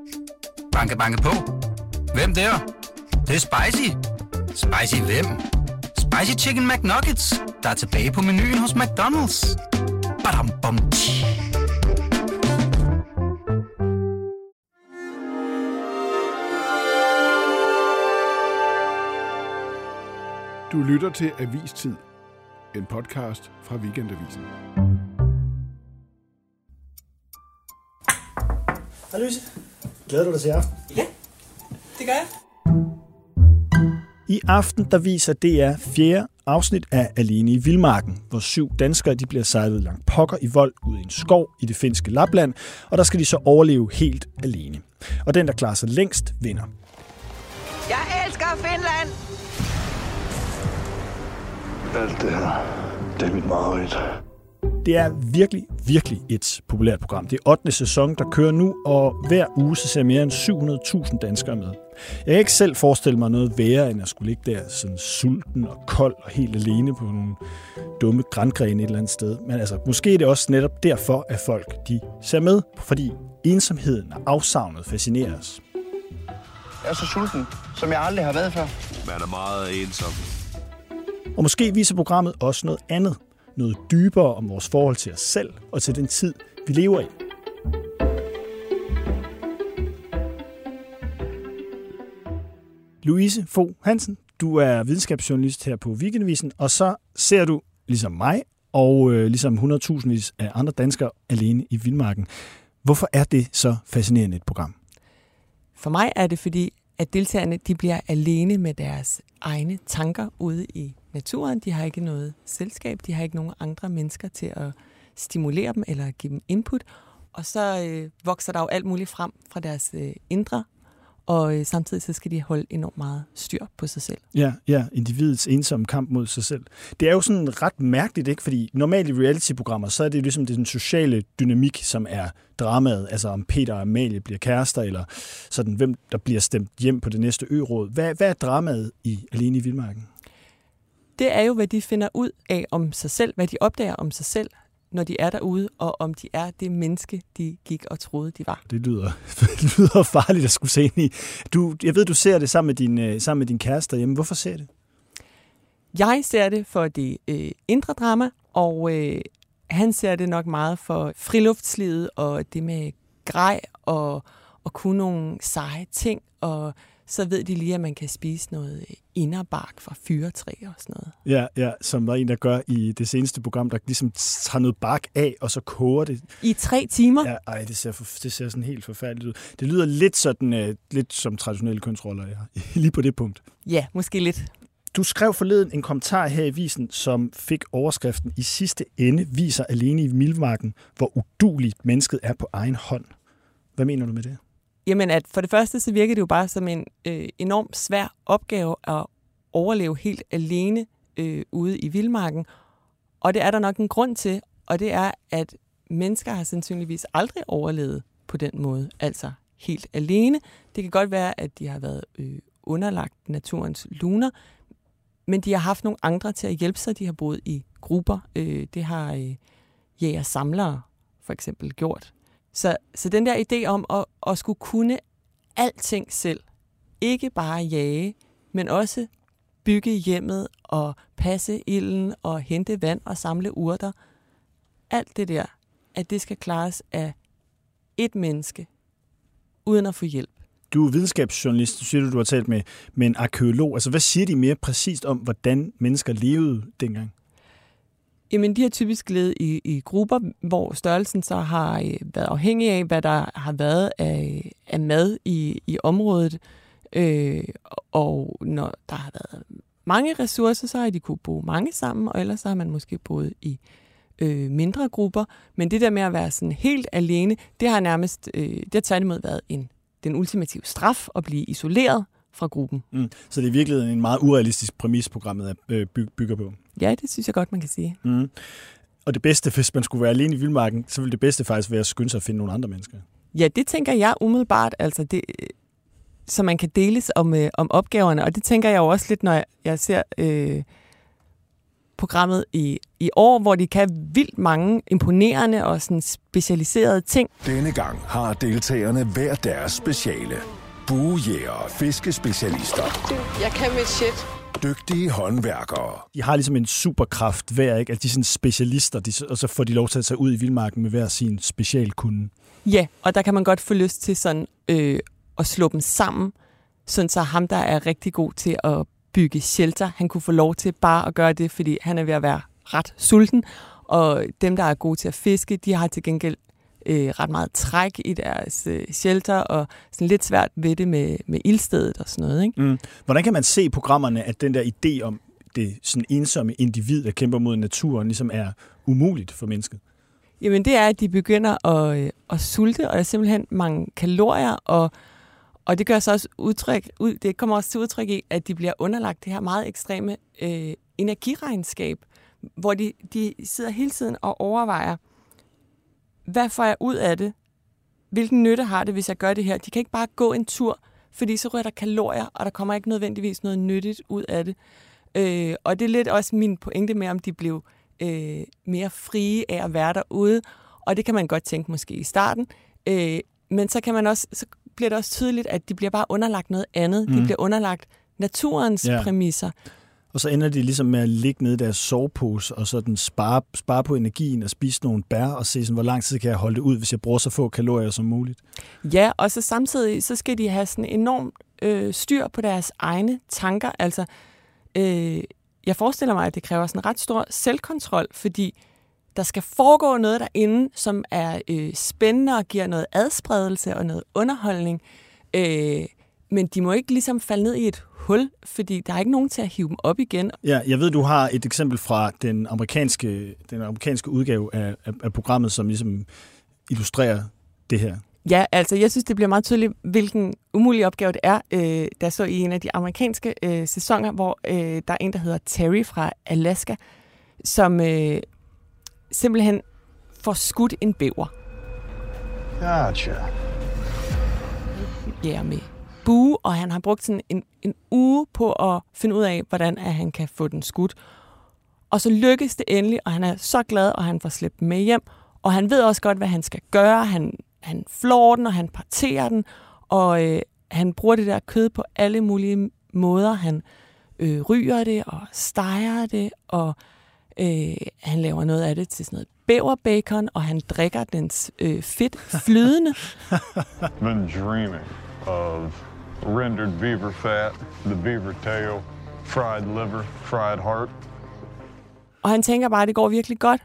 Banke, banke på. Hvem der? Det er spicy. Spicy hvem? Spicy Chicken McNuggets, der er tilbage på menuen hos McDonald's. Badum, bom, tji. Du lytter til Avistid, en podcast fra Weekendavisen. Hej Louise, glæder du dig til i aften? Ja, det gør jeg. I aften der viser DR 4. afsnit af Alene i Vildmarken, hvor 7 danskere de bliver sejlet langt pokker i vold ud i en skov i det finske Lapland, og der skal de så overleve helt alene. Og den, der klarer sig længst, vinder. Jeg elsker Finland! Alt det her, det er mit mareridt. Det er virkelig, virkelig et populært program. Det er 8. sæson, der kører nu, og hver uge så ser mere end 700.000 danskere med. Jeg kan ikke selv forestille mig noget værre, end at skulle ligge der sådan sulten og kold og helt alene på nogle dumme grangrene et eller andet sted. Men altså, måske er det også netop derfor, at folk de ser med, fordi ensomheden og afsavnet fascinerer os. Jeg er så sulten, som jeg aldrig har været før. Man er meget ensom. Og måske viser programmet også noget andet. Noget dybere om vores forhold til os selv og til den tid, vi lever i. Louise Fogh Hansen, du er videnskabsjournalist her på Weekendavisen, og så ser du, ligesom mig, og ligesom 100.000 af andre danskere alene i Vildmarken. Hvorfor er det så fascinerende et program? For mig er det fordi, at deltagerne de bliver alene med deres egne tanker ude i naturen. De har ikke noget selskab, de har ikke nogen andre mennesker til at stimulere dem eller give dem input. Og så vokser der jo alt muligt frem fra deres indre, og samtidig så skal de holde enormt meget styr på sig selv. Ja, individets ensomme kamp mod sig selv. Det er jo sådan ret mærkeligt, ikke? Fordi normalt i reality-programmer, så er det ligesom den sociale dynamik, som er dramaet. Altså om Peter og Amalie bliver kærester, eller sådan, hvem der bliver stemt hjem på det næste ø-råd. Hvad er dramaet i Alene i Vildmarken? Det er jo, hvad de finder ud af om sig selv, hvad de opdager om sig selv, når de er derude, og om de er det menneske, de gik og troede, de var. Det lyder farligt at skulle se ind i. Jeg ved, du ser det sammen med din kæreste hjemme. Hvorfor ser det? Jeg ser det for det indre drama, og han ser det nok meget for friluftslivet, og det med grej, og kunne nogle seje ting, og så ved de lige, at man kan spise noget inderbark fra fyretræ og sådan noget. Ja, som var en, der gør i det seneste program, der ligesom tager noget bark af, og så koger det. I 3 timer? Ja, det ser sådan helt forfærdeligt ud. Det lyder lidt sådan, lidt som traditionelle kønsroller, ja. Lige på det punkt. Ja, måske lidt. Du skrev forleden en kommentar her i avisen, som fik overskriften: I sidste ende viser Alene i Vildmarken, hvor udueligt mennesket er på egen hånd. Hvad mener du med det? Jamen, at for det første, så virker det jo bare som en enormt svær opgave at overleve helt alene ude i vildmarken. Og det er der nok en grund til, og det er, at mennesker har sandsynligvis aldrig overlevet på den måde, altså helt alene. Det kan godt være, at de har været underlagt naturens luner, men de har haft nogle andre til at hjælpe sig. De har boet i grupper. Det har jæger-samlere for eksempel gjort. Så den der idé om at skulle kunne alting selv, ikke bare jage, men også bygge hjemmet og passe ilden og hente vand og samle urter, alt det der, at det skal klares af et menneske, uden at få hjælp. Du er videnskabsjournalist, du siger, du har talt med en arkæolog. Altså, hvad siger de mere præcist om, hvordan mennesker levede dengang? Jamen, de har typisk levet i grupper, hvor størrelsen så har været afhængig af, hvad der har været af mad i området. Og når der har været mange ressourcer, så har de kunne bo mange sammen, og ellers så har man måske boet i mindre grupper. Men det der med at være sådan helt alene, det har nærmest, det har tværtimod været den ultimative straf at blive isoleret fra gruppen. Så det er virkelig en meget urealistisk præmis, programmet bygger på. Ja, det synes jeg godt, man kan sige. Og det bedste, hvis man skulle være alene i vildmarken, så ville det bedste faktisk være at skynde sig at finde nogle andre mennesker. Ja, det tænker jeg umiddelbart, altså det, så man kan deles om opgaverne, og det tænker jeg jo også lidt, når jeg ser programmet i år, hvor de kan vildt mange imponerende og sådan specialiserede ting. Denne gang har deltagerne hver deres speciale. Buejæger og fiskespecialister. Jeg kan mit shit. Dygtige håndværkere. De har ligesom en superkraft hver, ikke? Altså de er sådan specialister, og så får de lov til at tage ud i vildmarken med hver sin specialkunde. Ja, og der kan man godt få lyst til sådan at slå dem sammen, sådan så ham, der er rigtig god til at bygge shelter, han kunne få lov til bare at gøre det, fordi han er ved at være ret sulten, og dem, der er gode til at fiske, de har til gengæld ret meget træk i deres shelter, og sådan lidt svært ved det med ildstedet og sådan noget. Ikke? Hvordan kan man se i programmerne, at den der idé om det sådan ensomme individ, der kæmper mod naturen, ligesom er umuligt for mennesket? Jamen det er, at de begynder at sulte, og der er simpelthen mange kalorier, og det gør så også det kommer også til udtryk i, at de bliver underlagt det her meget ekstreme energiregnskab, hvor de sidder hele tiden og overvejer, hvad får jeg ud af det? Hvilken nytte har det, hvis jeg gør det her? De kan ikke bare gå en tur, fordi så ryger der kalorier, og der kommer ikke nødvendigvis noget nyttigt ud af det. Og det er lidt også min pointe med, om de blev mere frie af at være derude. Og det kan man godt tænke måske i starten. Men så bliver det også tydeligt, at de bliver bare underlagt noget andet. De bliver underlagt naturens præmisser. Og så ender de ligesom med at ligge nede i deres sovepose, og sådan spare på energien og spise nogle bær, og se, sådan, hvor lang tid kan jeg holde det ud, hvis jeg bruger så få kalorier som muligt. Ja, og så samtidig så skal de have sådan enormt styr på deres egne tanker. Altså, jeg forestiller mig, at det kræver sådan ret stor selvkontrol, fordi der skal foregå noget derinde, som er spændende og giver noget adspredelse og noget underholdning. Men de må ikke ligesom falde ned i et hul, fordi der er ikke nogen til at hive dem op igen. Ja, jeg ved, du har et eksempel fra den amerikanske udgave af programmet, som ligesom illustrerer det her. Ja, altså jeg synes, det bliver meget tydeligt, hvilken umulig opgave det er. Der så i en af de amerikanske sæsoner, hvor der er en, der hedder Terry fra Alaska, som simpelthen får skudt en bæver. Gotcha. Ja, med bue, og han har brugt sådan en uge på at finde ud af, hvordan han kan få den skudt. Og så lykkes det endelig, og han er så glad, og han får slæbt den med hjem. Og han ved også godt, hvad han skal gøre. Han flår den, og han parterer den, og han bruger det der kød på alle mulige måder. Han ryger det, og steger det, og han laver noget af det til sådan noget bæverbacon, og han drikker dens fedt flydende. Been dreaming of rendered beaver fat, the beaver tail, fried liver, fried heart. Og han tænker bare, at det går virkelig godt.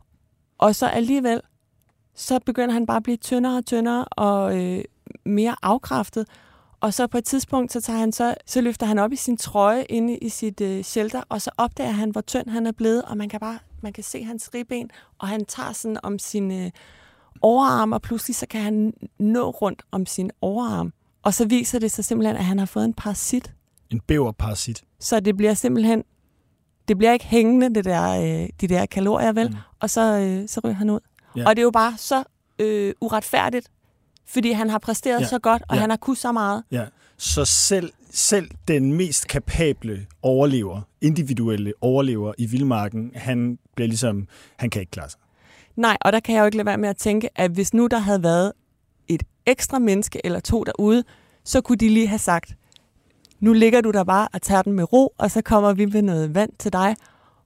Og så alligevel, så begynder han bare at blive tyndere og tyndere og mere afkræftet. Og så på et tidspunkt, så løfter han op i sin trøje inde i sit shelter, og så opdager han, hvor tynd han er blevet, og man kan se hans ribben, og han tager sådan om sin overarm, og pludselig så kan han nå rundt om sin overarm. Og så viser det sig simpelthen, at han har fået en parasit. En bæverparasit. Så det bliver simpelthen, det bliver ikke hængende, de der kalorier, vel? Og så ryger han ud. Ja. Og det er jo bare så uretfærdigt, fordi han har præsteret så godt, og han har kunnet så meget. Ja. Så selv den mest kapable overlever, individuelle overlever i vildmarken, han kan ikke klare sig. Nej, og der kan jeg jo ikke lade være med at tænke, at hvis nu der havde været et ekstra menneske eller to derude, så kunne de lige have sagt, nu ligger du der bare og tager den med ro, og så kommer vi med noget vand til dig,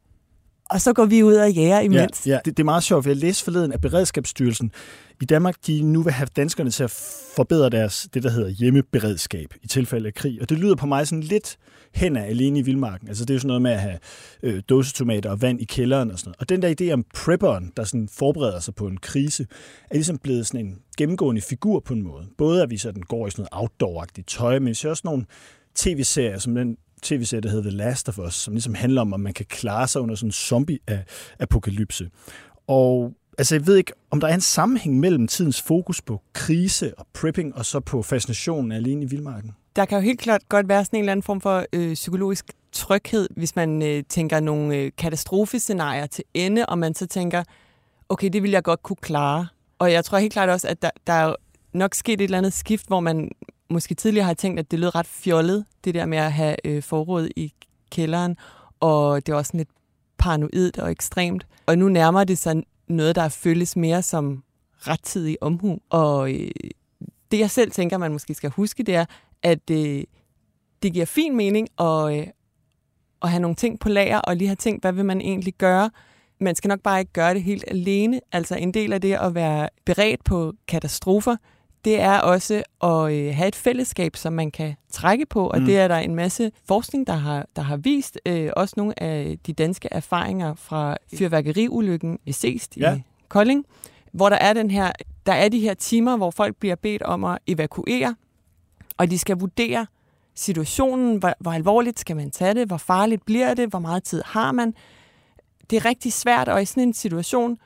og så går vi ud og jæger imens. Ja. Det er meget sjovt, for jeg læste forleden af Beredskabsstyrelsen. I Danmark, de nu vil have danskerne til at forbedre det, der hedder hjemmeberedskab i tilfælde af krig. Og det lyder på mig sådan lidt hen af alene i vildmarken. Altså det er jo sådan noget med at have dåsetomater og vand i kælderen og sådan noget. Og den der idé om prepperen, der sådan forbereder sig på en krise, er ligesom blevet sådan en gennemgående figur på en måde. Både at vi sådan går i sådan noget outdoor-agtigt tøj, men så også nogle tv-serier, som den tv-serie, der hedder The Last of Us, som ligesom handler om man kan klare sig under sådan en zombie-apokalypse. Og altså, jeg ved ikke, om der er en sammenhæng mellem tidens fokus på krise og prepping, og så på fascinationen alene i vildmarken. Der kan jo helt klart godt være sådan en eller anden form for psykologisk tryghed, hvis man tænker nogle katastrofescenarier til ende, og man så tænker, okay, det vil jeg godt kunne klare. Og jeg tror helt klart også, at der er nok sket et eller andet skift, hvor man måske tidligere har tænkt, at det lød ret fjollet, det der med at have forråd i kælderen, og det er også sådan lidt paranoidt og ekstremt. Og nu nærmer det sig noget, der føles mere som rettidig omhu. Og det, jeg selv tænker, man måske skal huske, det er, at det giver fin mening at have nogle ting på lager, og lige have tænkt, hvad vil man egentlig gøre? Man skal nok bare ikke gøre det helt alene. Altså en del af det at være beredt på katastrofer, det er også at have et fællesskab, som man kan trække på, og det er der en masse forskning, der har vist. Også nogle af de danske erfaringer fra fyrværkeriulykken i Seest i Kolding, hvor der er de her timer, hvor folk bliver bedt om at evakuere, og de skal vurdere situationen, hvor alvorligt skal man tage det, hvor farligt bliver det, hvor meget tid har man. Det er rigtig svært, og i sådan en situation,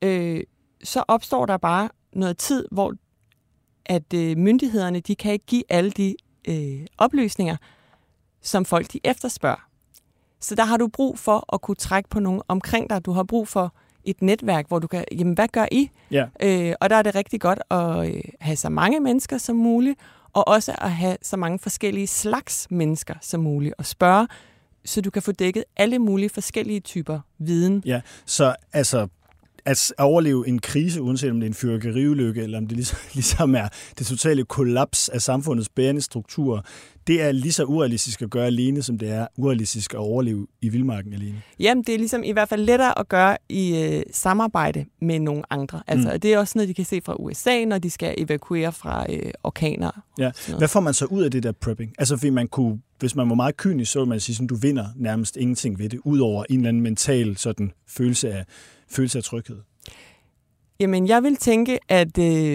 så opstår der bare noget tid, hvor at myndighederne, de kan ikke give alle de oplysninger, som folk de efterspørger. Så der har du brug for at kunne trække på nogen omkring dig. Du har brug for et netværk, hvor du kan, jamen hvad gør I? Yeah. Og der er det rigtig godt at have så mange mennesker som muligt, og også at have så mange forskellige slags mennesker som muligt, og spørge, så du kan få dækket alle mulige forskellige typer viden. Ja, så altså at overleve en krise, uanset om det er en fyrværkeriulykke, eller om det ligesom er det totale kollaps af samfundets bærende strukturer, det er lige så urealistisk at gøre alene, som det er urealistisk at overleve i vildmarken alene. Jamen, det er ligesom i hvert fald lettere at gøre i samarbejde med nogle andre. Altså, det er også noget, de kan se fra USA, når de skal evakuere fra orkaner. Ja. Hvad får man så ud af det der prepping? Altså, fordi man kunne, hvis man var meget kynisk, så ville man sige, sådan, du vinder nærmest ingenting ved det, udover en eller anden mental sådan, følelse af tryghed. Jamen, jeg vil tænke, at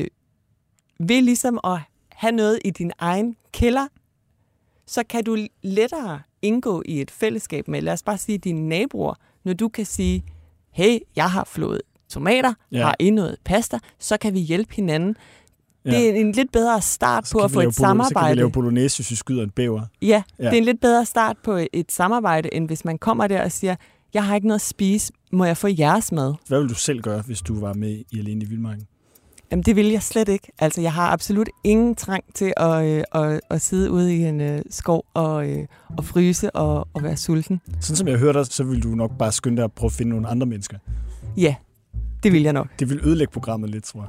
ved ligesom at have noget i din egen kælder, så kan du lettere indgå i et fællesskab med, lad os bare sige, dine naboer, når du kan sige, hey, jeg har flået tomater, har I noget pasta, så kan vi hjælpe hinanden. Ja. Det er en lidt bedre start på at få et samarbejde. Så kan vi lave bolognese, hvis vi skyder en bæver. Ja, det er en lidt bedre start på et samarbejde, end hvis man kommer der og siger, jeg har ikke noget at spise, må jeg få jeres mad? Hvad ville du selv gøre, hvis du var med i Alene i Vildmarken? Jamen, det vil jeg slet ikke. Altså, jeg har absolut ingen trang til at sidde ude i en skov og fryse og være sulten. Sådan som jeg hørte dig, så vil du nok bare skynde dig at prøve at finde nogle andre mennesker. Ja, det vil jeg nok. Det vil ødelægge programmet lidt, tror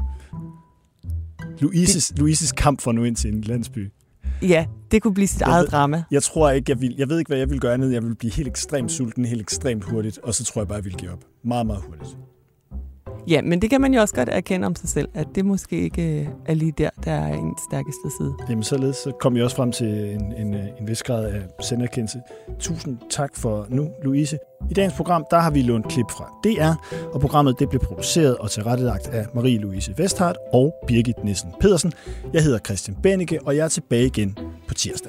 jeg. Louises kamp for nu ind til en landsby. Ja, det kunne blive sit eget drama. Jeg tror ikke, jeg ved ikke, hvad jeg vil gøre andet. Jeg vil blive helt ekstremt sulten, helt ekstremt hurtigt, og så tror jeg bare, jeg vil give op. Meget, meget hurtigt. Ja, men det kan man jo også godt erkende om sig selv, at det måske ikke er lige der er ens stærkeste side. Jamen således, så kom vi også frem til en vis grad af selverkendelse. Tusind tak for nu, Louise. I dagens program, der har vi lånt klip fra DR, og programmet det blev produceret og tilrettelagt af Marie-Louise Vesthardt og Birgit Nissen Pedersen. Jeg hedder Christian Bennike, og jeg er tilbage igen på tirsdag.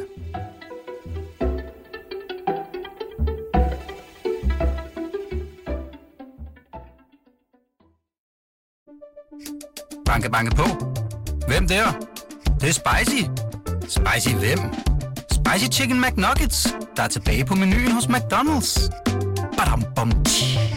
Banke, banke på. Hvem der? Det er spicy. Spicy hvem? Spicy Chicken McNuggets, der er tilbage på menuen hos McDonald's. Badum, bom, tji.